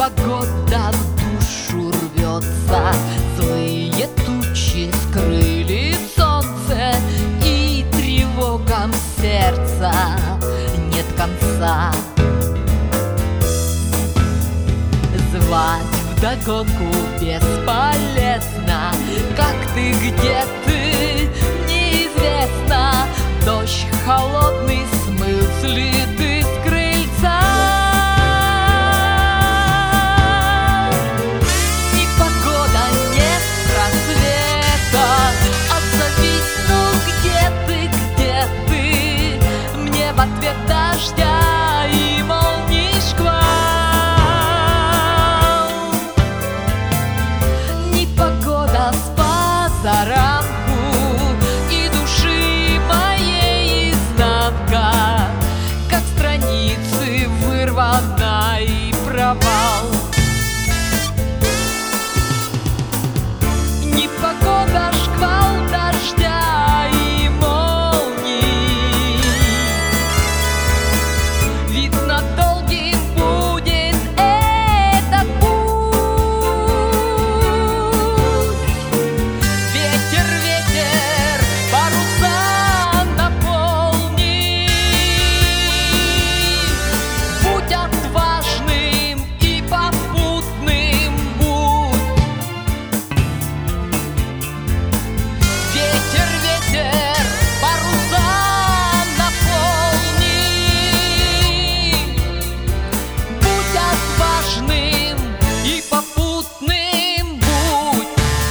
Непогода в душу рвется, злые тучи скрыли солнце, и тревогам сердца нет конца. Звать вдогонку бесполезно, как ты, где ты, неизвестно. Дождь холодный смыл следы с крыльца. Непогода, нет рассвета, отзовись, ну где ты, мне в ответ дождя и молний шквал. Непогода с позаранку, и души моей изнанка, как страницы вырвана и провал. Непогода, шквал дождя и молний, видно, долгим будет этот путь. Ветер, ветер, паруса наполни, будь отважным и попутным будь. Ветер, ветер, паруса наполни, будь отважным и попутным будь.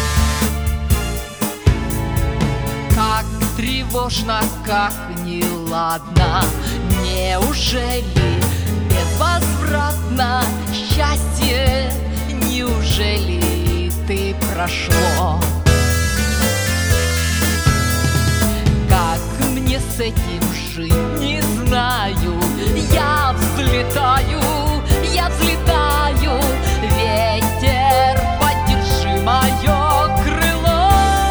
Как тревожно, как неладно, неужели безвозвратно счастье, неужели ты прошло? Как мне с этим жить, не знаю. Я взлетаю, ветер, поддержи мое крыло.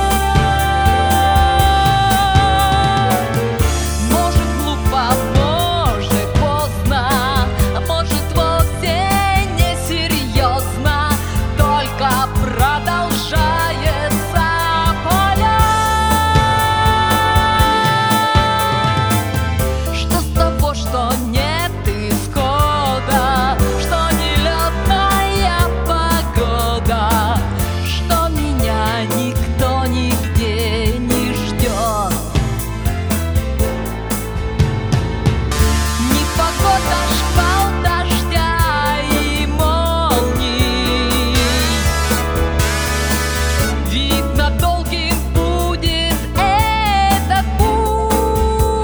Может, глупо, может, поздно, может, вовсе несерьезно, только продолжается поля. Что с того, что нет исхода, что нелетная погода, что меня никто нигде не ждет. Непогода, шквал дождя и молний, видно, долгим будет этот путь.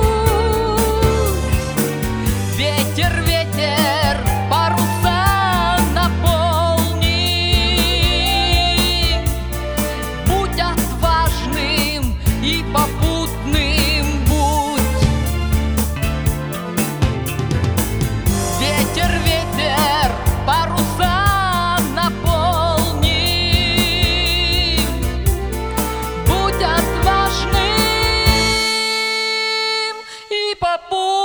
Ветер, ветер, паруса наполни, будь отважным и попутным будь. Ветер, ветер, паруса наполни, будь отважным и попутным.